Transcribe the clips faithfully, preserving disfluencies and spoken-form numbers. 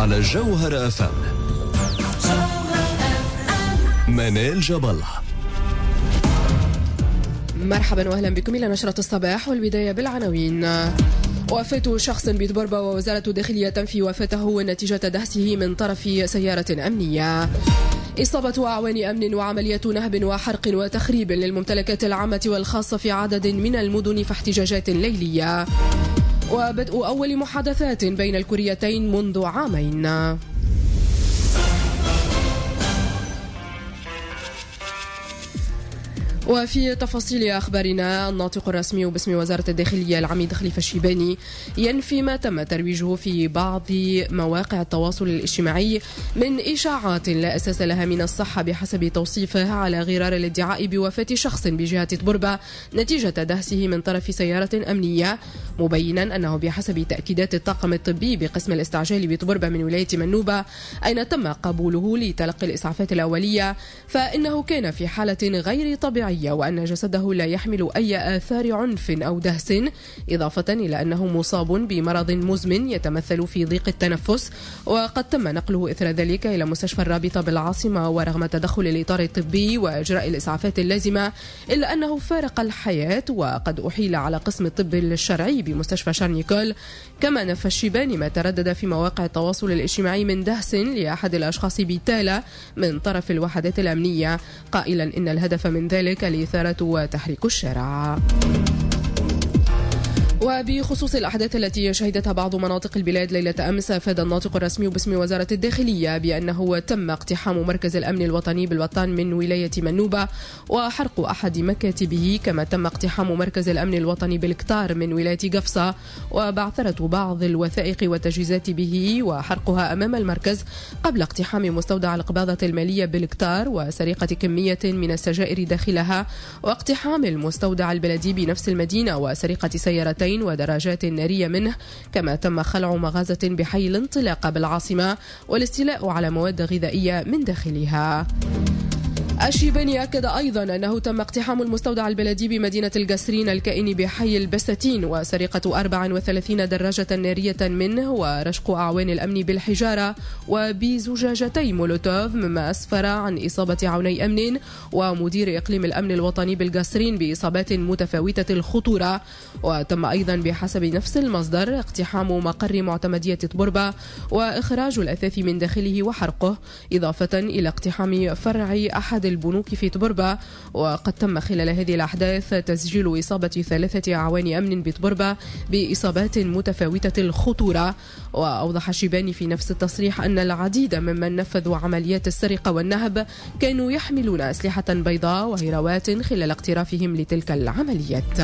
على جوهر أف أم. منال جبل. مرحبا واهلا بكم الى نشرة الصباح، والبداية بالعناوين. وفاة شخص بتبربة، ووزارة الداخلية تنفي وفاته نتيجة دهسه من طرف سيارة أمنية. إصابة أعوان أمن وعمليات نهب وحرق وتخريب للممتلكات العامة والخاصة في عدد من المدن في احتجاجات ليلية. وبدء أول محادثات بين الكوريتين منذ عامين. وفي تفاصيل أخبارنا، الناطق الرسمي باسم وزارة الداخلية العميد خليفة الشيباني ينفي ما تم ترويجه في بعض مواقع التواصل الاجتماعي من إشاعات لا أساس لها من الصحة بحسب توصيفه، على غرار الادعاء بوفاة شخص بجهة تبربة نتيجة دهسه من طرف سيارة أمنية، مبينا أنه بحسب تأكيدات الطاقم الطبي بقسم الاستعجال بتبربة من ولاية منوبة أين تم قبوله لتلقي الإسعافات الأولية، فإنه كان في حالة غير طبيعية، وأن جسده لا يحمل أي آثار عنف أو دهس، إضافة إلى أنه مصاب بمرض مزمن يتمثل في ضيق التنفس، وقد تم نقله إثر ذلك إلى مستشفى الرابطة بالعاصمة، ورغم تدخل الإطار الطبي وإجراء الإسعافات اللازمة إلا أنه فارق الحياة، وقد أحيل على قسم الطب الشرعي بمستشفى شارنيكول. كما نفى الشيباني ما تردد في مواقع التواصل الاجتماعي من دهس لأحد الأشخاص بتالة من طرف الوحدات الأمنية، قائلا إن الهدف من ذلك الإثارة وتحريك الشارع. وبخصوص الأحداث التي شهدتها بعض مناطق البلاد ليلة أمس، أفاد الناطق الرسمي باسم وزارة الداخلية بأنه تم اقتحام مركز الأمن الوطني بالوطان من ولاية منوبة وحرق أحد مكاتبه، كما تم اقتحام مركز الأمن الوطني بالكتار من ولاية قفصة وبعثرة بعض الوثائق والتجهيزات به وحرقها أمام المركز، قبل اقتحام مستودع القباضة المالية بالكتار وسرقة كمية من السجائر داخلها، واقتحام المستودع البلدي بنفس المدينة وسرقة سيارتين ودراجات نارية منه، كما تم خلع مغازة بحي الانطلاقة بالعاصمة والاستيلاء على مواد غذائية من داخلها. الشيباني أكد أيضا أنه تم اقتحام المستودع البلدي بمدينة القصرين الكائن بحي البساتين وسرقة أربع وثلاثين دراجة نارية منه، ورشق أعوان الأمن بالحجارة وبزجاجتي مولوتوف، مما أسفر عن إصابة عوني أمن ومدير إقليم الأمن الوطني بالقصرين بإصابات متفاوتة الخطورة. وتم أيضا بحسب نفس المصدر اقتحام مقر معتمدية تبربة وإخراج الأثاث من داخله وحرقه، إضافة إلى اقتحام فرع أحد البنوك في تبربة. وقد تم خلال هذه الأحداث تسجيل إصابة ثلاثة أعوان أمن بتبربة بإصابات متفاوتة الخطورة. وأوضح الشيباني في نفس التصريح أن العديد ممن نفذوا عمليات السرقة والنهب كانوا يحملون أسلحة بيضاء وهروات خلال اقترافهم لتلك العمليات.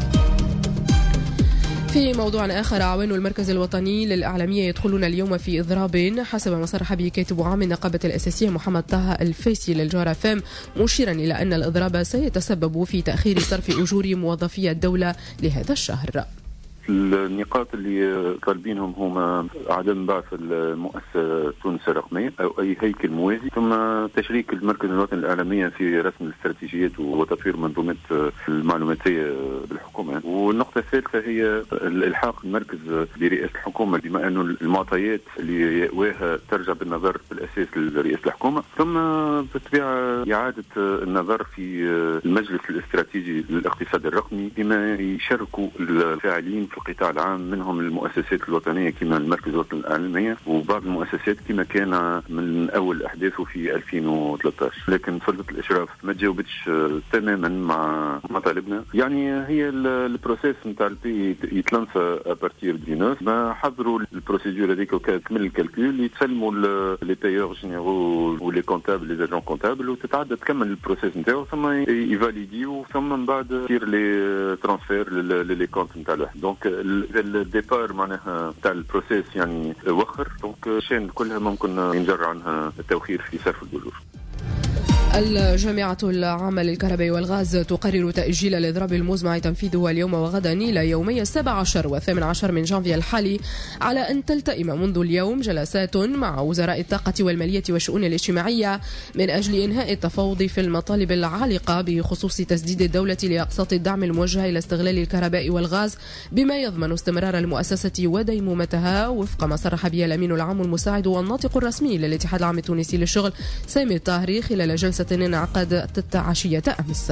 في موضوع آخر، أعوان المركز الوطني للإعلامية يدخلون اليوم في إضراب، حسب ما صرح به كاتب عام النقابة الأساسية محمد طه الفيسي للجوهر أف أم، مشيرا إلى أن الإضراب سيتسبب في تأخير صرف أجور موظفي الدولة لهذا الشهر. النقاط اللي طالبينهم هما عدم بعث المؤسسة تونس الرقمية أو أي هيكل موازي، ثم تشريك المركز الوطني للإعلامية في رسم الاستراتيجيات وتطوير منظومة المعلوماتية بالحكومة. والنقطة الثالثة هي الإلحاق المركز برئاسة الحكومة، بما أنه المعطيات اللي يأواها ترجع بالنظر بالأساس لرئاسة الحكومة، ثم بالطبيعة إعادة النظر في المجلس الاستراتيجي للاقتصاد الرقمي بما يشاركوا الفاعلين في القطاع العام، منهم المؤسسات الوطنية كما المركز الوطني للإعلامية وبعض المؤسسات كما كان من أول أحداثه في ألفين وثلاثة عشر. لكن سلطة الإشراف ما تجاوبتش تماما مع مطالبنا. يعني هي البروسيس نتاع البي يتلانسا ابارتير دي نوف، ما حضروا البروسيدور هذيك وكمل الكالكول، يتسلموا لي بايور جينيرو ولي كونتابل لي اجون كونتابل، وتتعدى تكمل البروسيس نتاعو، ثم يفاليديو، ثم من بعد تصير لي ترانسفير لي كونت نتاع الواحد. دونك الديبار معناها تاع البروسيس يعني وخر، دونك الشين كلها ممكن ينجر عنها التوخير في صرف الأجور. الجامعة العامة للكهرباء والغاز تقرر تأجيل الإضراب المزمع تنفيذه اليوم وغدا إلى يومي السابع عشر والثامن عشر من جانفي الحالي، على أن تلتئم منذ اليوم جلسات مع وزراء الطاقة والمالية والشؤون الاجتماعية من أجل إنهاء التفاوض في المطالب العالقة بخصوص تسديد الدولة لأقساط الدعم الموجهة إلى استغلال الكهرباء والغاز، بما يضمن استمرار المؤسسة وديمومتها، وفق ما صرح به الأمين العام المساعد والناطق الرسمي للاتحاد العام التونسي للشغل سامي الطاهري خلال جلسة انعقدت عشية أمس.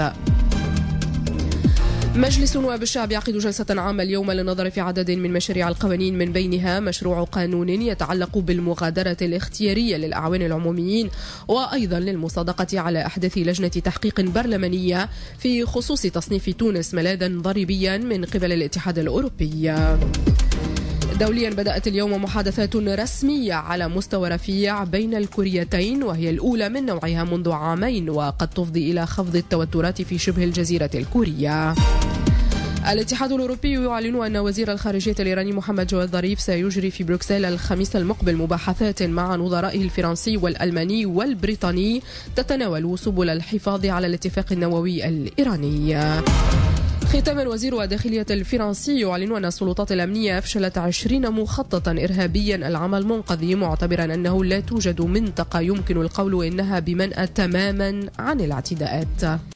مجلس نواب الشعب يعقد جلسة عامة اليوم للنظر في عدد من مشاريع القوانين، من بينها مشروع قانون يتعلق بالمغادرة الاختيارية للأعوان العموميين، وأيضا للمصادقة على أحداث لجنة تحقيق برلمانية في خصوص تصنيف تونس ملاذا ضريبيا من قبل الاتحاد الأوروبي. دوليا بدأت اليوم محادثات رسمية على مستوى رفيع بين الكوريتين، وهي الأولى من نوعها منذ عامين، وقد تفضي إلى خفض التوترات في شبه الجزيرة الكورية. الاتحاد الأوروبي يعلن أن وزير الخارجية الإيراني محمد جواد ظريف سيجري في بروكسل الخميس المقبل مباحثات مع نظرائه الفرنسي والألماني والبريطاني تتناول سبل الحفاظ على الاتفاق النووي الإيراني. ختاما، وزير الداخلية الفرنسي يعلن أن السلطات الأمنية أفشلت عشرين مخططا إرهابيا العام المنقضي، معتبرا أنه لا توجد منطقة يمكن القول إنها بمنأى تماما عن الاعتداءات.